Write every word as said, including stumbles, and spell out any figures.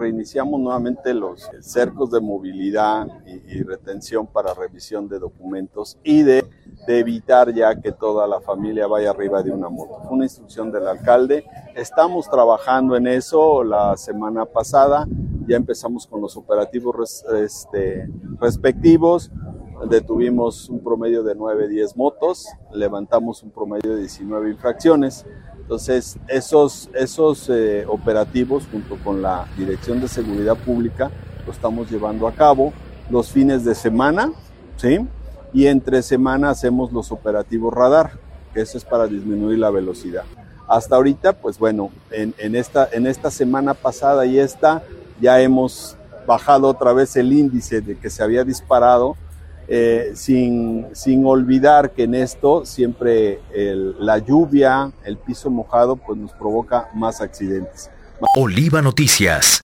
reiniciamos nuevamente los cercos de movilidad y, y retención para revisión de documentos y de, de evitar ya que toda la familia vaya arriba de una moto. Fue una instrucción del alcalde. Estamos trabajando en eso. La semana pasada ya empezamos con los operativos res, este, respectivos. Detuvimos un promedio de nueve, diez motos, levantamos un promedio de diecinueve infracciones. Entonces, esos, esos eh, operativos, junto con la Dirección de Seguridad Pública, lo estamos llevando a cabo los fines de semana, ¿sí? Y entre semana hacemos los operativos radar, que eso es para disminuir la velocidad. Hasta ahorita, pues bueno, en, en, esta, en esta semana pasada y esta, ya hemos bajado otra vez el índice de que se había disparado, Eh, sin, sin olvidar que en esto siempre el, la lluvia, el piso mojado, pues nos provoca más accidentes. Oliva Noticias.